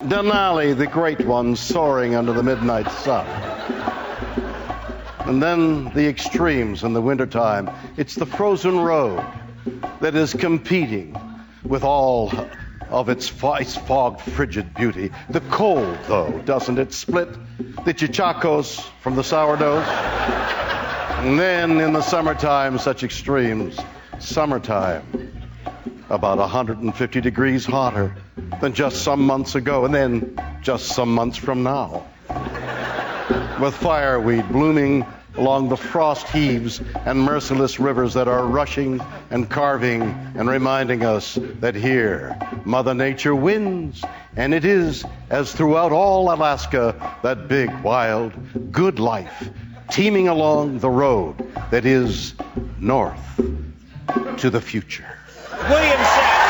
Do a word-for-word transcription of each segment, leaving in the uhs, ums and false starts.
Denali, the great one, soaring under the midnight sun. And then the extremes in the wintertime. It's the frozen road that is competing with all of its ice-fogged, frigid beauty. The cold, though, doesn't it split the chichacos from the sourdoughs? And then in the summertime, such extremes. Summertime, about one hundred fifty degrees hotter than just some months ago, and then just some months from now. With fireweed blooming along the frost heaves and merciless rivers that are rushing and carving and reminding us that here Mother Nature wins, and it is, as throughout all Alaska, that big, wild, good life teeming along the road that is north to the future. William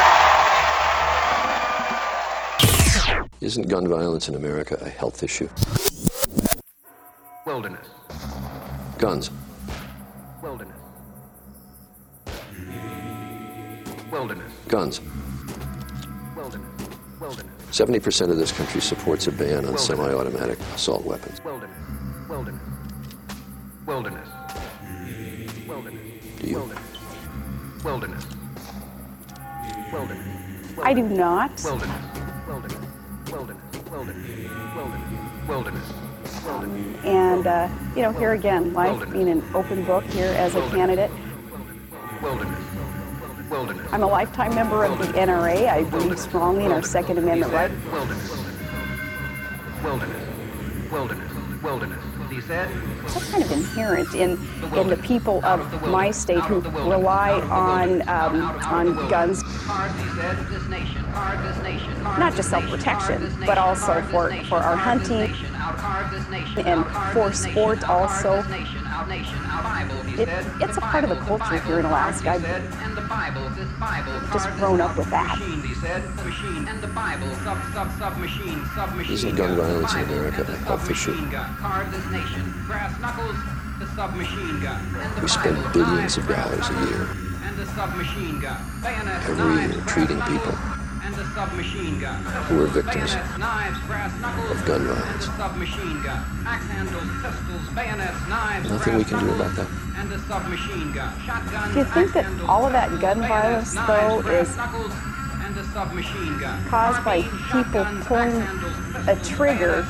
Shatner. Isn't gun violence in America a health issue? Wilderness. Guns. Wilderness. Wilderness. Guns. Wilderness. Wilderness. seventy percent of this country supports a ban on semi-automatic assault weapons. Wilderness. Wilderness. Wilderness. Wilderness. Do you? Wilderness. Wilderness. Wilderness. I do not. Wilderness. Wilderness. Wilderness. Wilderness. Wilderness. Wilderness. Um, and, uh, you know, here again, life being an open book here as a candidate. Wilderness. Wilderness. I'm a lifetime member of the N R A. I believe strongly in our Second Amendment right. Wilderness. Wilderness. Wilderness. Wilderness. He said. That's kind of inherent in in the people of my state who rely on um, on guns. Not just self-protection, but also for, for our hunting and for sport also. It, it's a part of the culture here in Alaska. I've just grown up with that. Isn't gun violence in America a health issue? We spend billions of dollars a year every year treating people who are victims of gun violence. Nothing we can do about that. Do you think that all of that gun violence, though, is caused by people pulling a trigger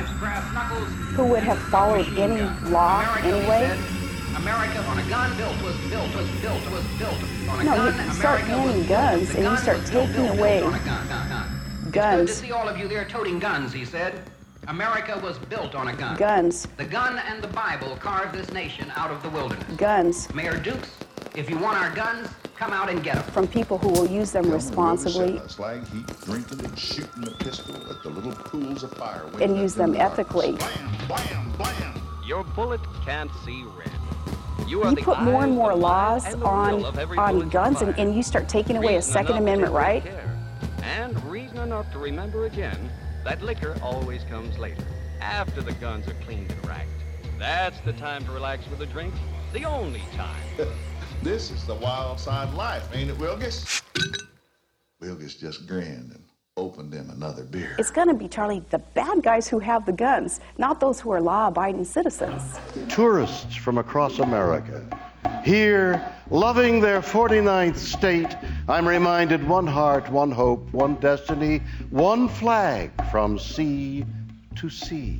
who would have followed any law anyway? America on a gun built was built was built was built on a no, gun. you start banning guns and you start taking away guns. Good to see all of you there toting guns, he said. America was built on a gun. Guns. The gun and the Bible carved this nation out of the wilderness. Guns. Mayor Dukes, if you want our guns, come out and get them. From people who will use them responsibly. Slag heat, drinking and shooting the pistol at the little pools of fire. And use them ethically. Blam, blam, blam. Your bullet can't see red. You, you put more and more laws on on guns, and, and you start taking away a Second Amendment right. And reason enough to remember again that liquor always comes later, after the guns are cleaned and racked. That's the time to relax with a drink, the only time. This is the wild side of life, ain't it, Wilgus? Wilgus just grinned and opened him another beer. It's going to be, Charlie, the bad guys who have the guns, not those who are law-abiding citizens. Tourists from across America, here, loving their forty-ninth state, I'm reminded one heart, one hope, one destiny, one flag from sea to sea.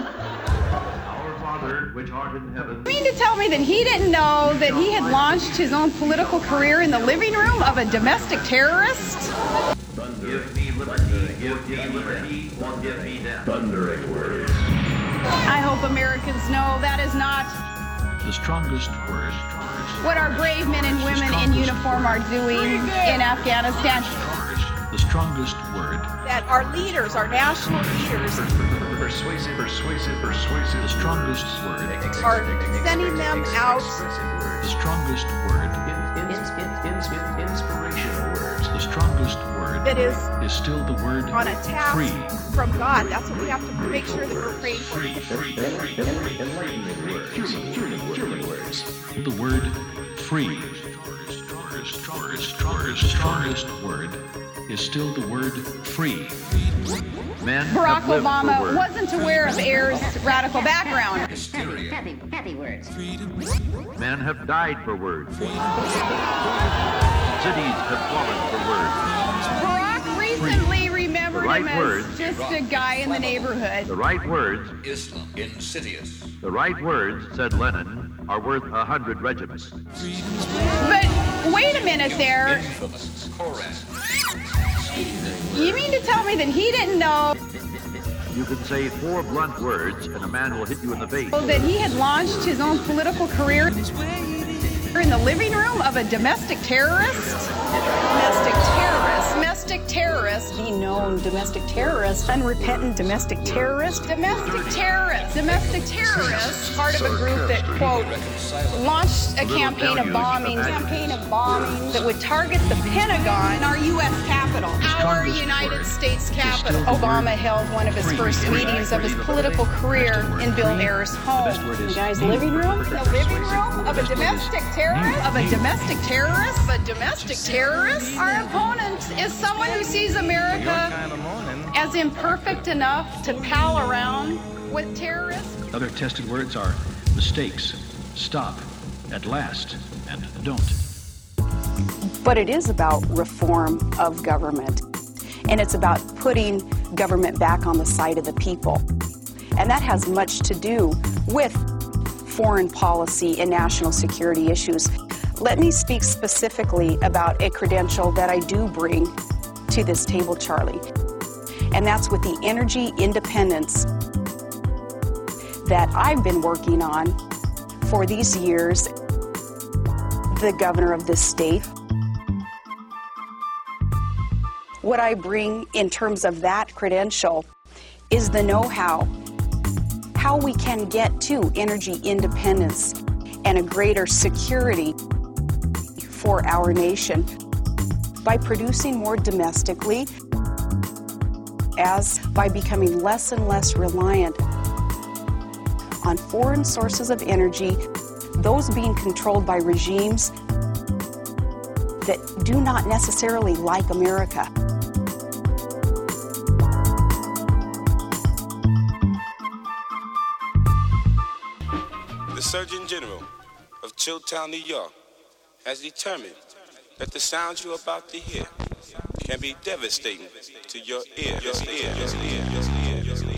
Our Father, which art in heaven. You mean to tell me that he didn't know that he had launched his own political career in the living room of a domestic terrorist? Give me liberty, give me liberty, or give me death. Thundering words. I hope Americans know that is not the strongest word. What our brave men and women in uniform are doing in Afghanistan. The strongest word. That our leaders, our national leaders, persuasive, persuasive, persuasive. The strongest word. Are sending them out. The strongest word. Inspirational words. The strongest word. That is is still the word on a task free. From God. That's what we have to make sure that we're praying for. Free, free, free, enlightening words. Human, human, human words. The word free. strongest, strongest, strongest, strongest word is still the word free. Men Barack have lived Obama for words. wasn't aware of Ayer's radical background. Heavy, heavy, heavy words. Men have died for words. Cities have fallen for words. Barack recently remembered The right him as words. just a guy in the neighborhood. The right words, Islam, insidious. the right words, said Lenin, are worth a hundred regiments. But wait a minute there. Infamous, correct. You mean to tell me that he didn't know You can say four blunt words and a man will hit you in the face. that he had launched his own political career in the living room of a domestic terrorist? Domestic terrorist. Domestic terrorist. The known domestic terrorist. Unrepentant domestic terrorist. Domestic terrorist. Domestic terrorist. Part of a group that, quote, launched a campaign of bombing, campaign of bombing that would target the Pentagon and our U S Capitol, our United States Capitol. Obama held one of his first meetings of his political career in Bill Ayer's home. The guy's living room? The living room of a domestic terrorist? Of a domestic terrorist? Of a domestic terrorist? Our opponent is someone who sees America as imperfect enough to pal around with terrorists. Other tested words are mistakes, stop, at last, and don't. But it is about reform of government, and it's about putting government back on the side of the people. And that has much to do with foreign policy and national security issues. Let me speak specifically about a credential that I do bring to this table, Charlie, and that's with the energy independence that I've been working on for these years, the governor of this state. What I bring in terms of that credential is the know-how, how we can get to energy independence and a greater security for our nation by producing more domestically, as by becoming less and less reliant on foreign sources of energy, those being controlled by regimes that do not necessarily like America. The Surgeon General of Chilltown, New York, has determined that the sounds you're about to hear can be devastating to your ear. Your ear. Your ear. Your ear. Your ear.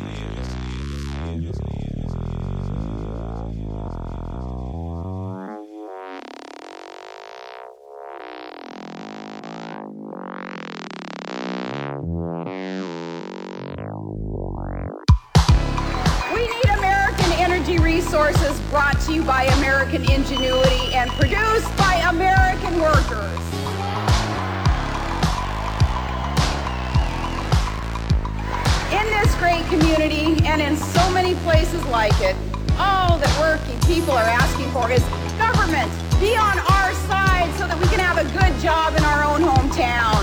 Resources brought to you by American ingenuity and produced by American workers. In this great community and in so many places like it, all that working people are asking for is government be on our side so that we can have a good job in our own hometown.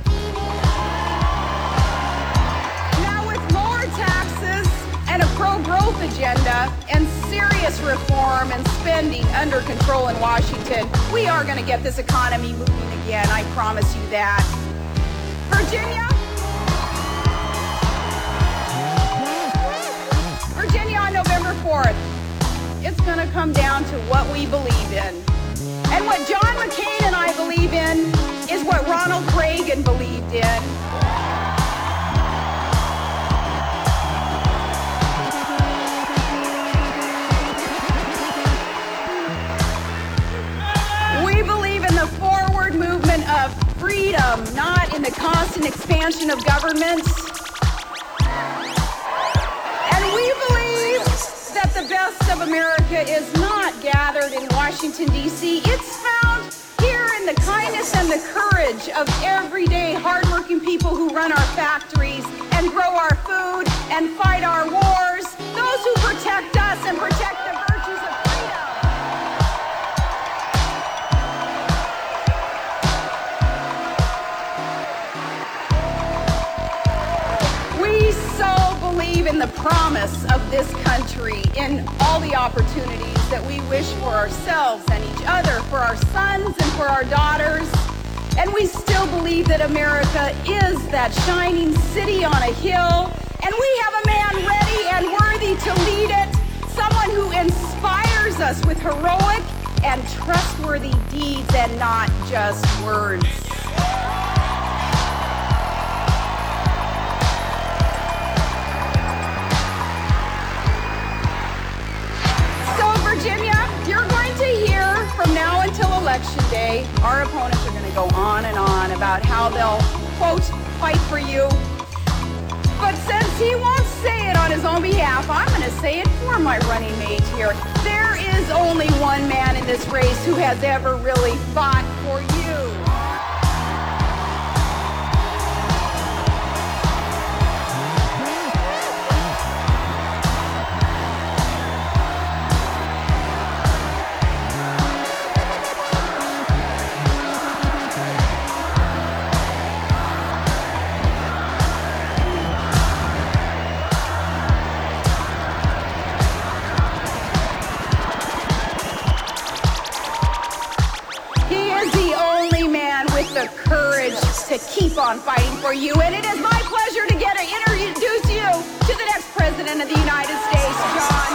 Now with lower taxes and a pro-growth agenda and serious reform and spending under control in Washington, we are going to get this economy moving again. I promise you that. Virginia? Virginia on November fourth. It's going to come down to what we believe in. And what John McCain and I believe in is what Ronald Reagan believed in. Of freedom, not in the constant expansion of governments. And we believe that the best of America is not gathered in Washington, D C It's found here in the kindness and the courage of everyday hardworking people who run our factories and grow our food and fight our wars, those who protect us and protect the virtues of believe in the promise of this country, in all the opportunities that we wish for ourselves and each other, for our sons and for our daughters. And we still believe that America is that shining city on a hill. And we have a man ready and worthy to lead it. Someone who inspires us with heroic and trustworthy deeds and not just words. So, Virginia, you're going to hear from now until Election Day, our opponents are going to go on and on about how they'll, quote, fight for you. But since he won't say it on his own behalf, I'm going to say it for my running mate here. There is only one man in this race who has ever really fought for you. The courage to keep on fighting for you, and it is my pleasure to get to introduce you to the next President of the United States, John.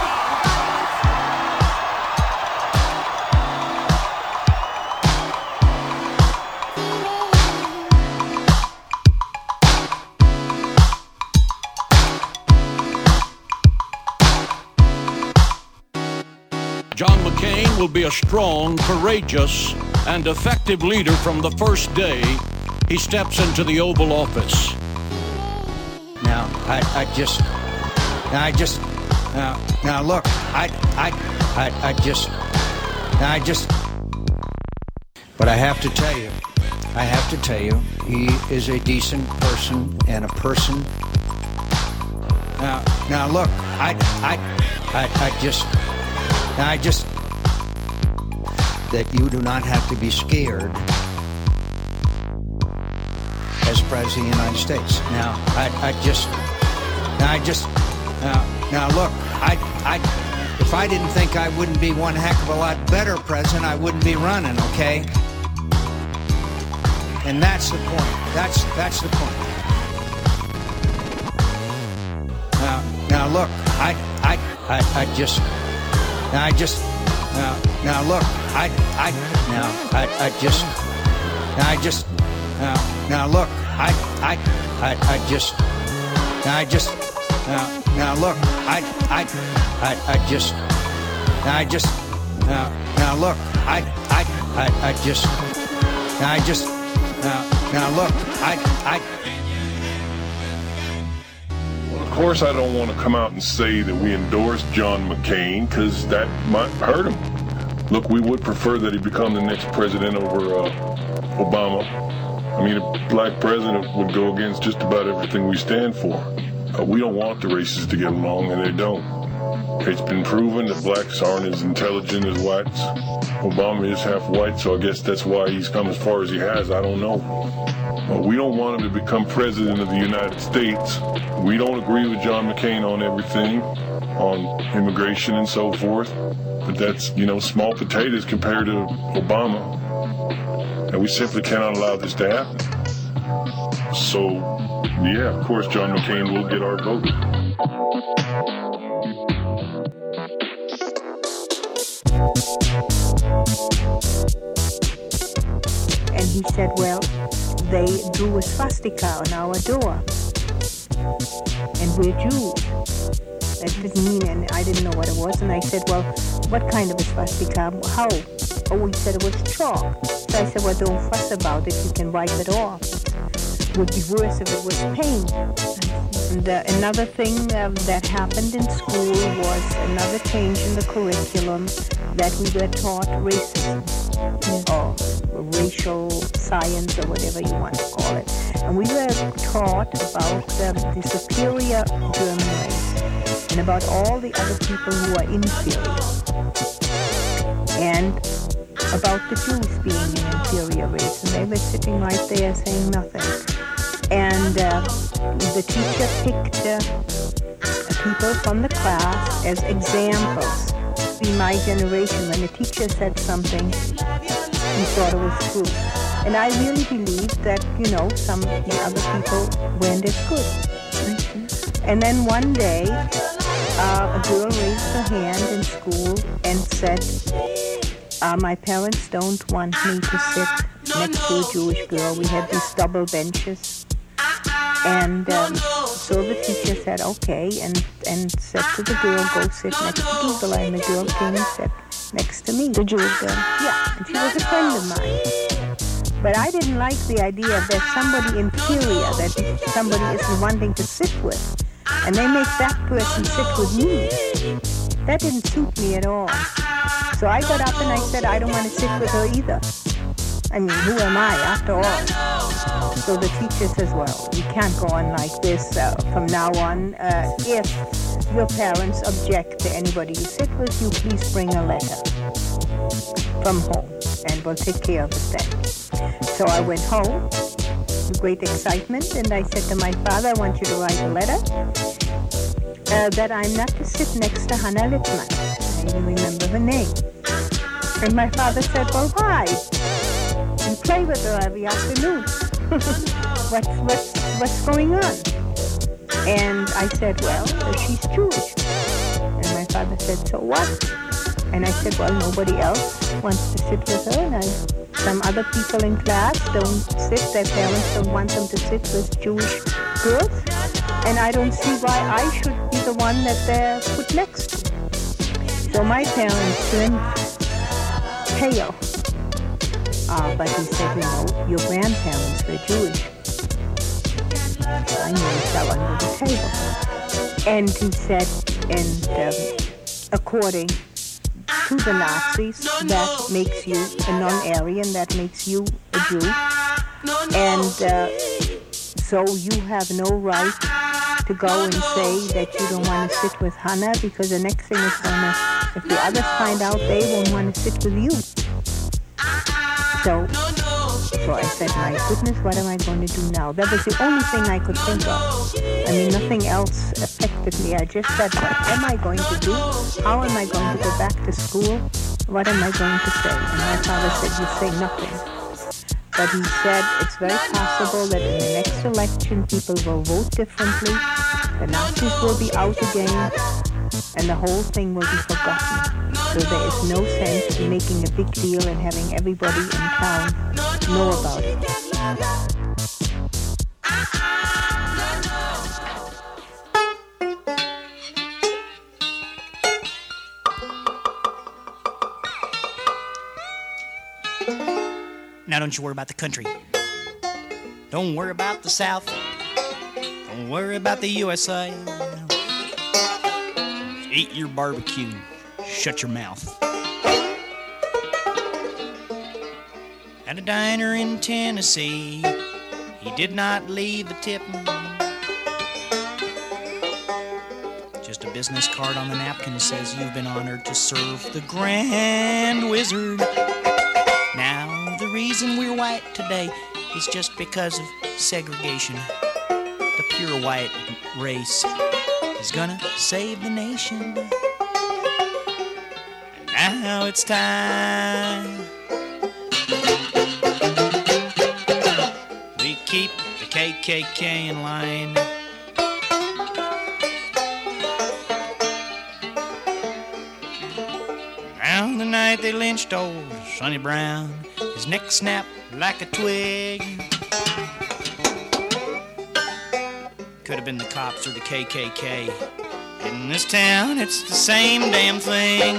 John McCain will be a strong, courageous, and effective leader from the first day he steps into the Oval Office. Now, I, I just, I just, now, now look, I, I, I, I just, I just, but I have to tell you, I have to tell you, he is a decent person and a person. Now, now look, I, I, I, I just, I just, that you do not have to be scared as President of the United States. Now, I, I just, I just, now, now look, I, I, if I didn't think I wouldn't be one heck of a lot better president, I wouldn't be running, okay? And that's the point. That's, that's the point. Now, now look, I, I, I, I just, I just, now, now look, I, I, now, I, I just, I just, now, now look, I, I, I, I just, I just, now, now look, I, I, I, I just, I just, now, now look, I, I, I, I just, I just, now, now look, I, I. Of course, I don't want to come out and say that we endorse John McCain, because that might hurt him. Look, we would prefer that he become the next president over uh, Obama. I mean, a black president would go against just about everything we stand for. Uh, we don't want the races to get along, and they don't. It's been proven that blacks aren't as intelligent as whites. Obama is half white, so I guess that's why he's come as far as he has. I don't know. But we don't want him to become president of the United States. We don't agree with John McCain on everything, on immigration and so forth. But that's, you know, small potatoes compared to Obama. And we simply cannot allow this to happen. So, yeah, of course, John McCain will get our vote. And he said, well, they drew a swastika on our door. And we're Jews. That didn't mean, and I didn't know what it was. And I said, well, what kind of a swastika? How? Oh, he said it was chalk. So I said, well, don't fuss about it. You can wipe it off. It would be worse if it was paint. And uh, another thing uh, that happened in school was another change in the curriculum, that we were taught racism, or racial science, or whatever you want to call it. And we were taught about um, the superior German race, and about all the other people who are inferior, and about the Jews being an inferior race, and they were sitting right there saying nothing. And uh, the teacher picked uh, people from the class as examples. In my generation, when the teacher said something, he thought it was true. And I really believed that, you know, some of the other people weren't as good. Mm-hmm. And then one day, uh, a girl raised her hand in school and said, uh, my parents don't want me to sit next to a Jewish girl. We had these double benches. And um, so the teacher said, okay, and, and said to the girl, go sit next to Gigela. And the girl came and sat next to me. The Jewish girl? Yeah, and she was a friend of mine. But I didn't like the idea that somebody inferior, that somebody isn't wanting to sit with, and they make that person sit with me. That didn't suit me at all. So I got up and I said, I don't want to sit with her either. I mean, who am I after all? So the teacher says, well, you can't go on like this uh, from now on. Uh, if your parents object to anybody you sit with, you please bring a letter from home, and we'll take care of it then. So I went home with great excitement, and I said to my father, I want you to write a letter uh, that I'm not to sit next to Hannah Lippman. I even remember her name. And my father said, well, why? You play with her every afternoon. what's, what's, what's going on? And I said, well, she's Jewish. And my father said, so what? And I said, well, nobody else wants to sit with her. And I, some other people in class don't sit, their parents don't want them to sit with Jewish girls. And I don't see why I should be the one that they're put next to. So my parents turned pale. Uh, but he said, you know, your grandparents were Jewish. I nearly fell under the table. And he said, and um, according to the Nazis, that makes you a non-Aryan, that makes you a Jew. And uh, so you have no right to go and say that you don't want to sit with Hannah, because the next thing is going to, if the others find out, they won't want to sit with you. So, so I said, my goodness, what am I going to do now? That was the only thing I could think of. I mean, nothing else affected me. I just said, what am I going to do? How am I going to go back to school? What am I going to say? And my father said, you say nothing. But he said, it's very possible that in the next election, people will vote differently, the Nazis will be out again, and the whole thing will be forgotten. So there is no sense in making a big deal and having everybody in town know about it. Now don't you worry about the country. Don't worry about the South. Don't worry about the U S A. Eat your barbecue. Shut your mouth. At a diner in Tennessee, he did not leave a tip. Just a business card on the napkin says you've been honored to serve the Grand Wizard. Now, the reason we're white today is just because of segregation. The pure white race is gonna save the nation. And now it's time. We keep the K K K in line. Now the night they lynched old Sonny Brown, his neck snapped like a twig. Could have been the cops or the K K K. In this town, it's the same damn thing.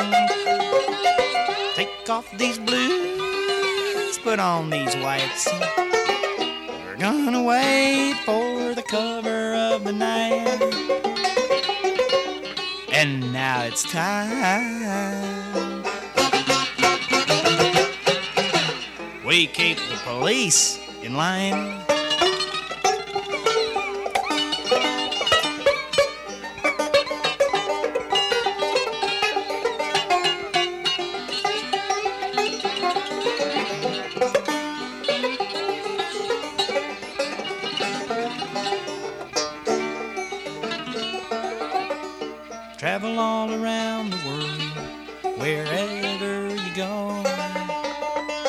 Take off these blues, put on these whites. We're gonna wait for the cover of the night. And now it's time. We keep the police in line. Travel all around the world, wherever you go.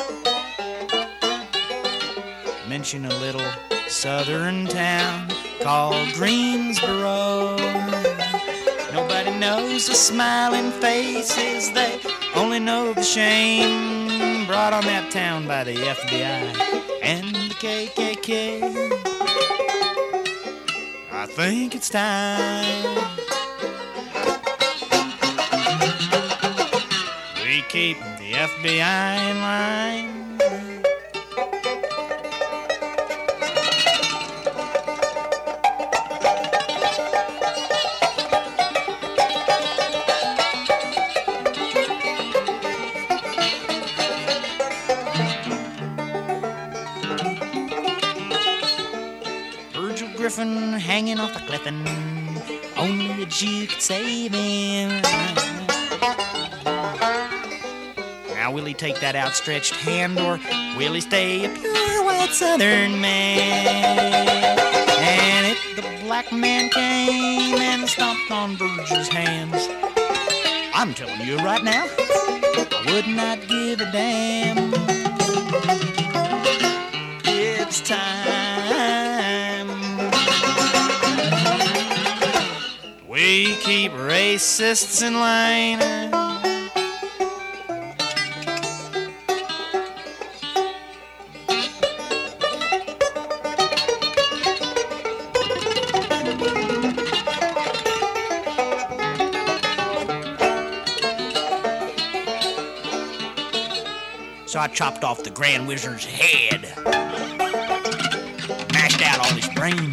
ranch in a little southern town called Greensboro. Nobody knows the smiling faces, they only know the shame brought on that town by the F B I and the K K K. I think it's time we keep the F B I in line. Griffin hanging off a cliff, and only that you could save him. Now will he take that outstretched hand, or will he stay a pure white southern man? And if the black man came and stomped on Burge's hands, I'm telling you right now, I would not give a damn. It's time we keep racists in line. So I chopped off the Grand Wizard's head, mashed out all his brains,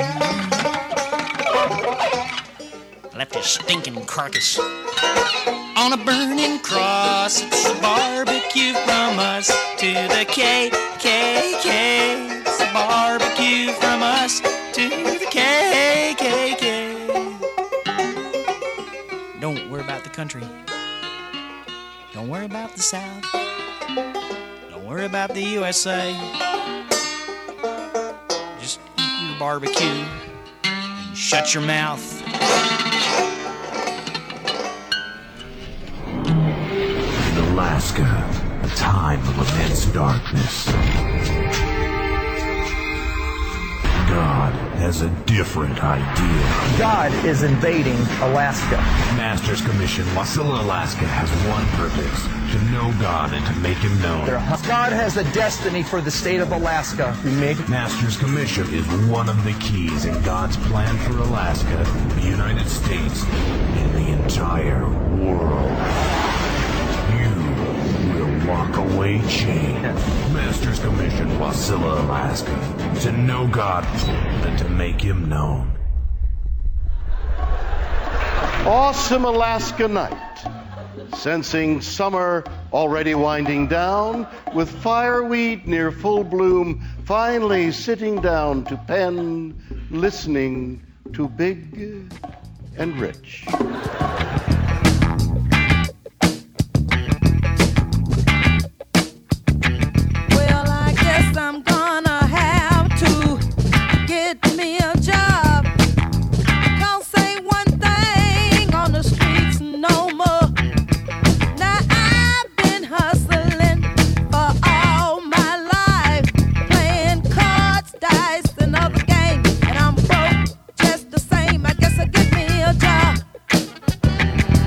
left his stinking carcass on a burning cross. It's a barbecue from us to the K K K. It's a barbecue from us to the K K K. Don't worry about the country. Don't worry about the South. Don't worry about the U S A. Just eat your barbecue and shut your mouth. Alaska, a time of immense darkness. God has a different idea. God is invading Alaska. Masters Commission Wasilla, Alaska has one purpose: to know God and to make Him known. God has a destiny for the state of Alaska. We make Masters Commission is one of the keys in God's plan for Alaska, the United States, and the entire world. Walk away chain. Masters Commission, Wasilla, Alaska. To know God and to make Him known. Awesome Alaska night. Sensing summer already winding down, with fireweed near full bloom, finally sitting down to pen, listening to Big and Rich. I'm gonna have to get me a job. Don't say one thing on the streets no more. Now I've been hustling for all my life, playing cards, dice, and other games, and I'm broke just the same. I guess I'll get me a job.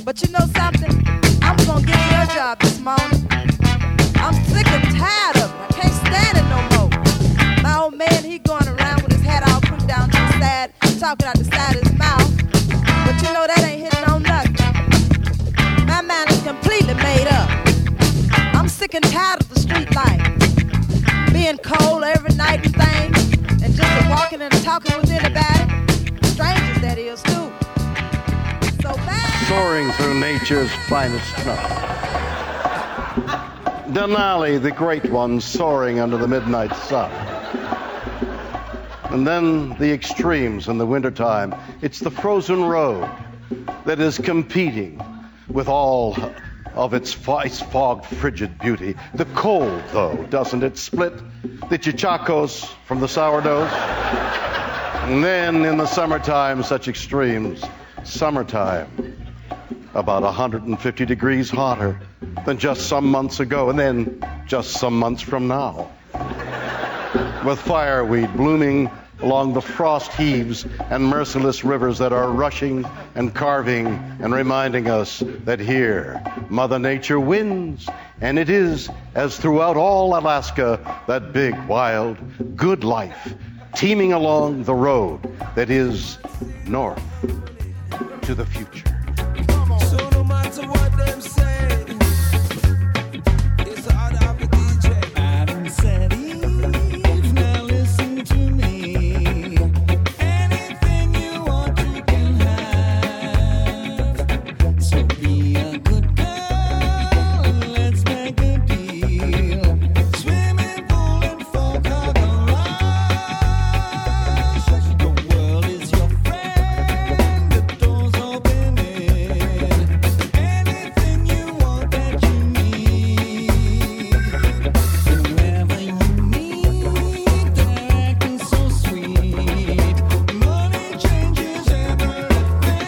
But you know something? I'm gonna get your job this morning. I'm sick and tired of it. I can't stand it no more. My old man, he going around with his hat all put down to the side, talking out the side of his mouth. But you know that ain't hitting on nothing. My mind is completely made up. I'm sick and tired of the street life. Being cold every night and things, and just walking and talking with anybody. Strangers, that is, too. So bad. Soaring through nature's finest snow. Denali, the great one, soaring under the midnight sun. And then the extremes in the wintertime. It's the frozen road that is competing with all of its ice-fogged, frigid beauty. The cold, though, doesn't it split the chichacos from the sourdoughs? And then in the summertime, such extremes. Summertime, about one hundred fifty degrees hotter than just some months ago, and then just some months from now. With fireweed blooming along the frost heaves and merciless rivers that are rushing and carving and reminding us that here Mother Nature wins, and it is, as throughout all Alaska, that big, wild, good life teeming along the road that is north to the future. So no matter what them say, it's the order of the D J. Adam said Eve, now listen to me. Anything you want you can have. So be a good girl and let's make a deal. Swimming pool and folk are gonna rush. The world is your friend, the door's opening. Anything you want that you need. Whoever you meet, they're acting so sweet. Money changes everything.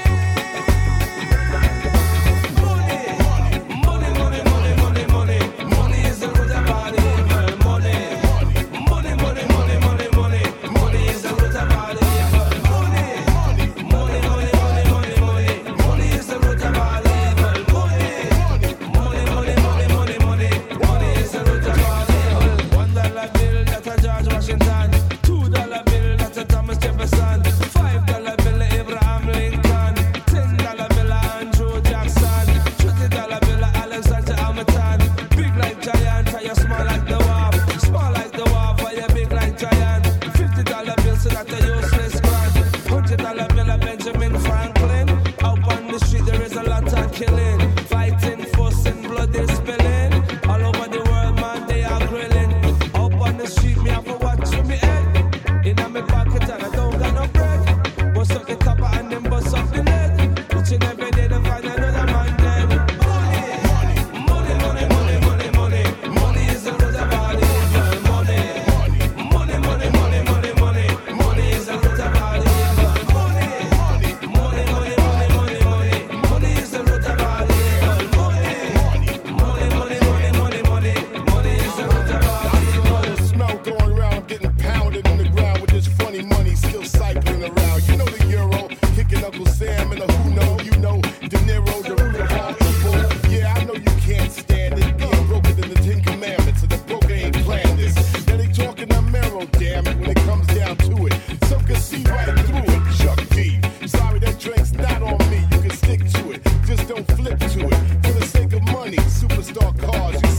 Money, money, money, money, money, money. Money is the root of all evil. Money, money, money, money, money, money. Money is the root of all evil. Money, money, money, money, money, money. Money is the root of all evil. Money, money, money, money, money, money. Money is the root of all evil. One dollar bill, that's a George Washington. Two dollar bill, that's a Thomas Jefferson. Five dollar bill, Abraham Lincoln. Ten dollar bill, Andrew Jackson. Twenty dollar bill, Alexander Hamilton. Big like giant, for you small like the wharf. Small like the wharf, for you big like giant. Fifty dollar bill, so that's a useless grant. Hundred dollar bill, Benjamin Franklin. Out on the street, there is a lot of killing. Fighting, fussing, blood is spilling. All over the world, man, they are grilling. Up on the street, me have to watch with me head. In my pocket, and I don't got no bread. Bust up the copper and then bust up the lead. Each and every day, they find another man dead. Money, money, money, money, money, money. Money is the root of all evil. Money, money, money, money, money, money. Money is the root of all evil. Money, money, money, money, money, money. Money is the root of all evil. Money, money, money, money, money, money. Money is the root of all evil. The smell going around, I'm getting pounded in the ground with this funny money still cycling around. You know the Euro, kicking Uncle Sam and the who know, you know, De Niro, the root of all evil. Yeah, I know you can't stand it, being broken than the Ten Commandments, and the broker ain't planned this. Now they talking Amero, damn it, when it comes down to it. Some can see right through it, Chuck D. Sorry, that drink's not on me, you can stick to it, just don't flip to it. For the sake of money, superstar cars, you